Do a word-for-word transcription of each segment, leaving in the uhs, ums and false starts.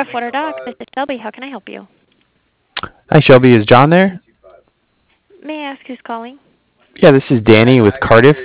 Freshwater Dock. This is Shelby. How can I help you? Hi, Shelby. Is John there? May I ask who's calling? Yeah, this is Danny with Cardiff.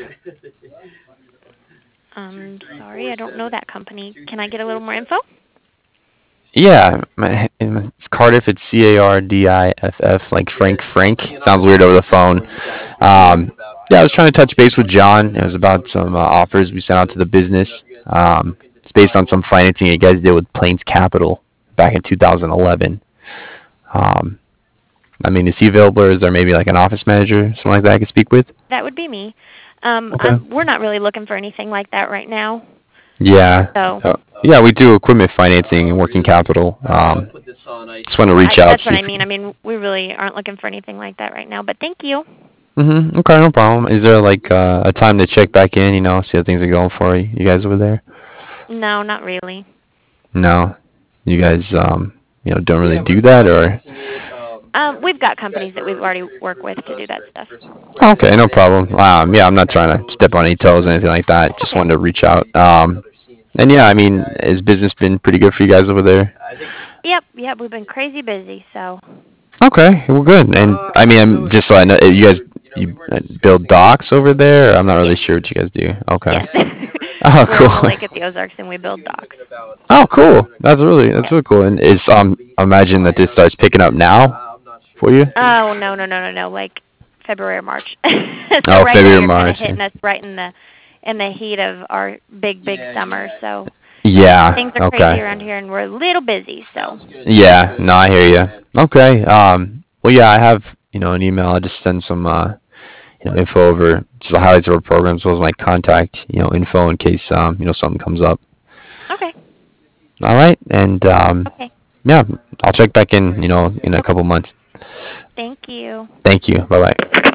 Um, sorry, I don't know that company. Can I get a little more info? Yeah, my, it's Cardiff. It's C A R D I F F, like Frank Frank. Sounds weird over the phone. Um, yeah, I was trying to touch base with John. It was about some uh, offers we sent out to the business. Um, it's based on some financing you guys did with Plains Capital back in two thousand eleven. Um, I mean, is he available, or is there maybe like an office manager, something like that I could speak with? That would be me. Um, Okay. I'm, we're not really looking for anything like that right now. Yeah. So Uh, yeah, we do equipment financing and working capital. Um, just want to I, reach out. that's what I mean. I mean, we really aren't looking for anything like that right now. But thank you. Mm-hmm. Okay, no problem. Is there like uh, a time to check back in? You know, see how things are going for you, you guys over there. No, not really. No, you guys, um, you know, don't really do that, or. Um, we've got companies that we've already worked with to do that stuff. Okay, no problem. Um, yeah, I'm not trying to step on any toes or anything like that. Just Okay. wanted to reach out. Um, and yeah, I mean, has business been pretty good for you guys over there? Yep, yep. We've been crazy busy, so. Okay, well, good. And I mean, I'm just so I know, you guys you uh, build docks over there? Or I'm not really Yes. sure what you guys do. Okay. Yes. Oh, We're on the cool. lake at the Ozarks and we build docks. Oh, cool. That's really that's Yes. really cool. And is um, I imagine that this starts picking up now for you. Oh no no no no no! Like February or March. So Oh, right now February, you're kind of March. hitting us right in the in the heat of our big big summer. So Yeah. things are Okay. crazy around here and we're a little busy. So Yeah. No, I hear you. Okay. Um. Well, yeah, I have you know an email. I'll just send some uh you know info over just the highlights of our program as well as my contact you know info in case um you know something comes up. okay All right. And um okay. yeah, I'll check back in you know in a Okay. couple months. Thank you. Thank you. Bye bye.